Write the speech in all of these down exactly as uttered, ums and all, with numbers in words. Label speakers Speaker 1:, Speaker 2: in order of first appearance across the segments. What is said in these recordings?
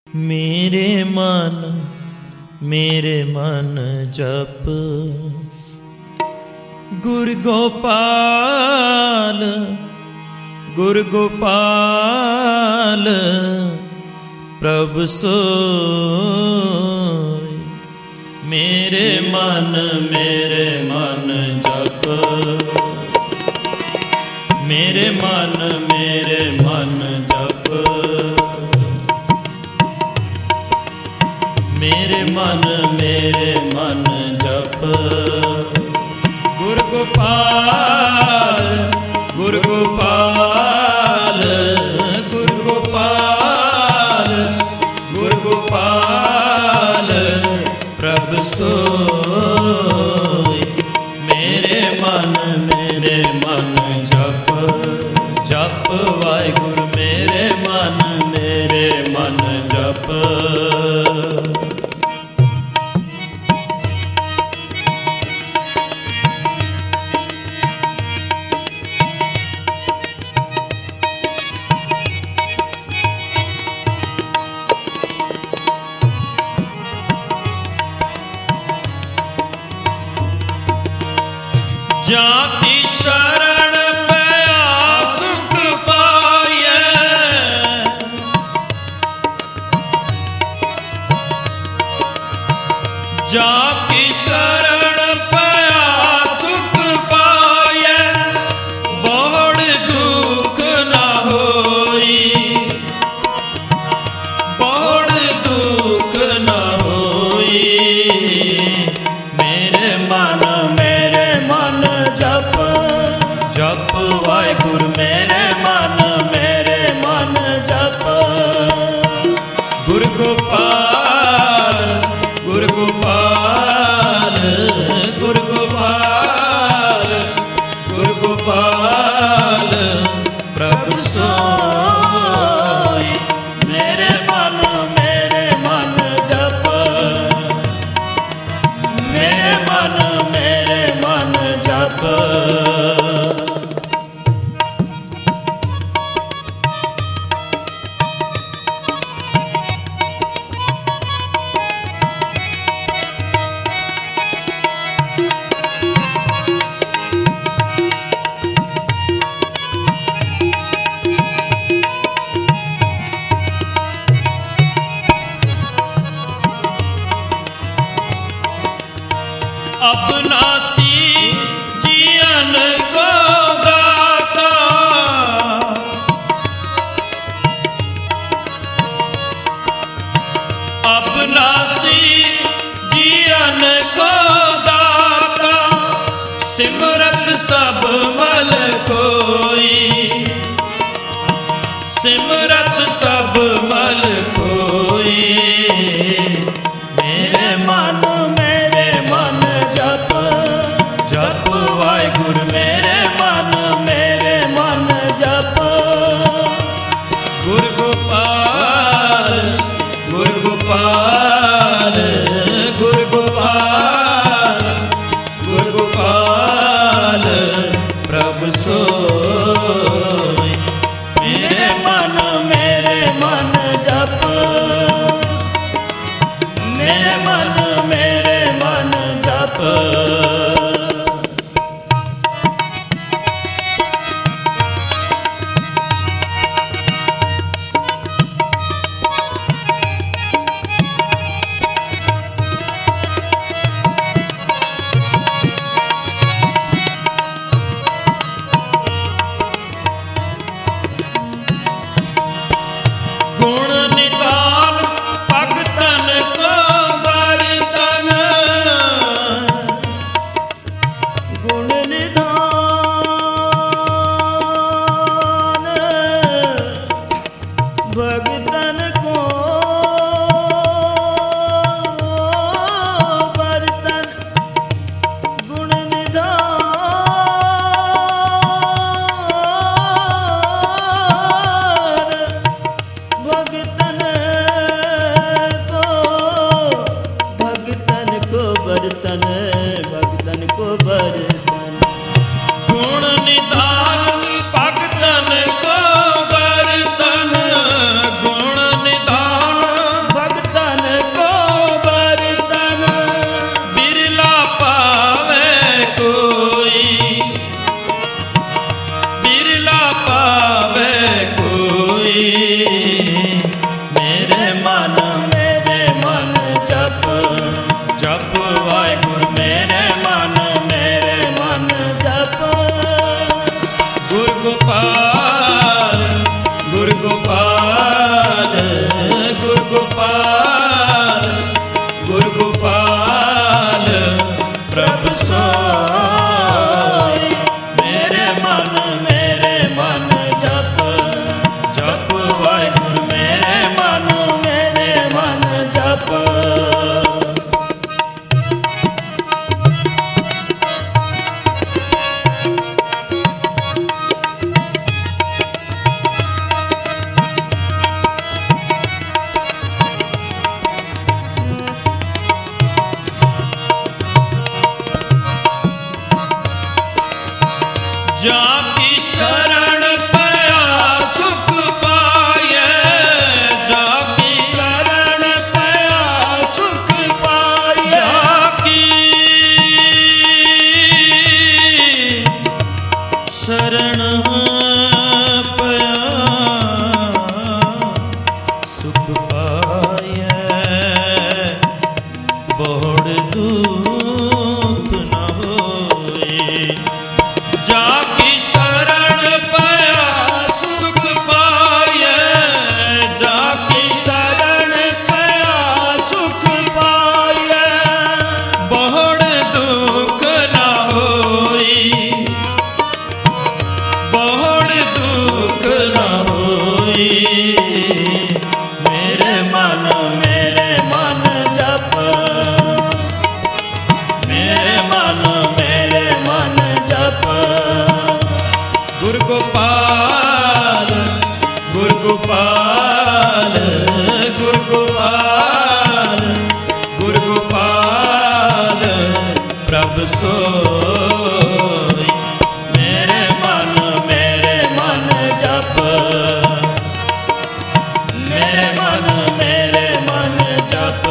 Speaker 1: मेरे मन मेरे मन जप गुर गोपाल गुर गोपाल प्रभु सोई। मेरे मन मेरे मन जप मेरे मन मेरे मन जप मेरे मन मेरे मन जप गुर गोपाल गुर गोपाल गुर गोपाल गुर गोपाल प्रभु सोई। मेरे मन मेरे मन जप जप वाहिगुरु मेरे मन मेरे मन जप। जाति शरण पया सुख पाये जाति शरण पया सुख पाये बहुड़ दुख न होई बहुड़ दुख न होई। मेरे मन मेरे मन जप जप वाहिगुरु मेरे मन मेरे मन जप गुर गोपाल गुर गोपाल गुर गोपाल गुर गोपाल प्रभु सोई। मेरे मन मेरे मन जप मेरे मन मेरे मन जप। अबनासी जियन को गाता अबनासी जियन को गाता सिमरत सब मल कोई सिमरत सब मल कोई। मेरे मन मेरे मन जप जप वाहिगुरु मेरे मन मेरे मन जप गुर गोपाल गुर गोपाल गुर गोपाल गुर गोपाल प्रभु सोई। मेरे मन मेरे मन जप मेरे मन मेरे मन जप। गुण निदान भगतन को बरतन गुण निधान भगतन को बरतन गुण निधान भगतन को भगतन को बरतन भगतन को बरतन गुण निधान भगतन को बरतन गुण निधान ਗੋਪਾਲ ਗੁਰ ਗੋਪਾਲ ਗੁਰ ਗੋਪਾਲ ਪ੍ਰਭ ਸੋਈ ਮੇਰੇ ਮਨ ਮੇਰੇ ਮਨ ਜਪ ਮੇਰੇ ਮਨ ਮੇਰੇ ਮਨ ਜਪ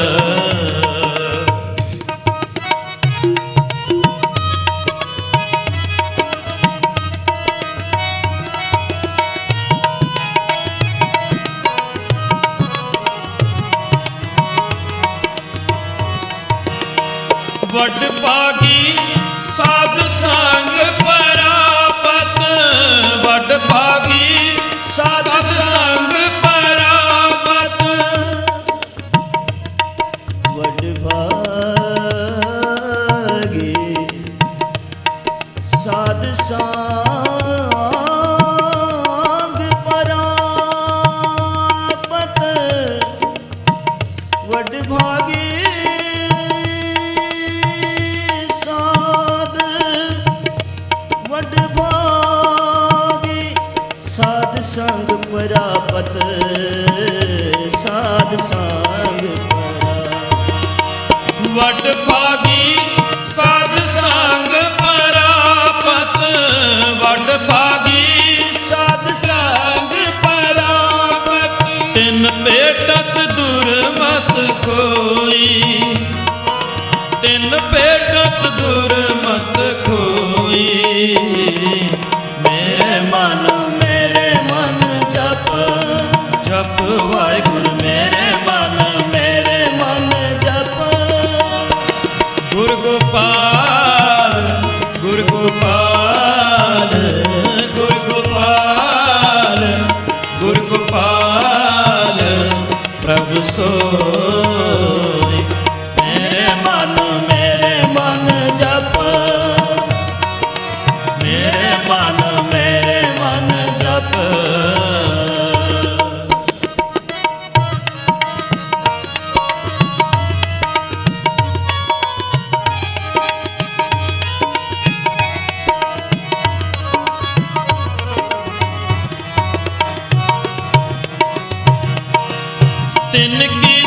Speaker 1: ਵੱਡ ਭਾਗੀ ਸਾਧ ਸੰਗ ਪਰਾਪਤ ਵੱਡ ਭਾਗੀ ਸਾਧ ਸੰਗ ਪਰਾਪਤ
Speaker 2: ਵੱਡ ਭਾਗੀ ਸਾਧ ਸੰਗ ਪਰਾਪਤ ਵੱਡ ਭਾਗੀ ਵੱਡ ਭਾਗੀ ਸਾਧ ਸੰਗ ਪਰਾਪਤ ਸਾਧ ਸੰਗ ਪਰਾਪਤ
Speaker 1: ਵੱਡ ਭਾਗੀ ਸਾਧ ਸੰਗ ਪਰਾਪਤ ਵੱਡ ਭਾਗੀ
Speaker 2: ਸਾਧ ਸੰਗ ਪਰਾਪਤ
Speaker 1: ਤਿਨ ਭੇਟਤ ਦੁਰਮਤ ਕੋਈ ਤਿਨ ਭੇਟਤ ਦੁਰਮਤ ਕੋਈ ਮੇਰੇ ਮਨ ਮੇਰੇ ਮਨ ਜਪ ਜਪ ਵਾਹਿਗੁਰੂ ਮੇਰੇ ਮਨ ਮੇਰੇ ਮਨ ਜਪ ਗੁਰ ਗੋਪਾਲ ਗੁਰ ਗੋਪਾਲ ਗੁਰ ਗੋਪਾਲ ਗੁਰ ਗੋਪਾਲ ਪ੍ਰਭ ਸੋਈ ਮੇਰੇ ਮਨ ਮੇਰੇ ਮਨ ਜਪ ਮੇਰੇ ਮਨ ਮੇਰੇ ਮਨ ਜਪ ਤਿਨ ਕੀ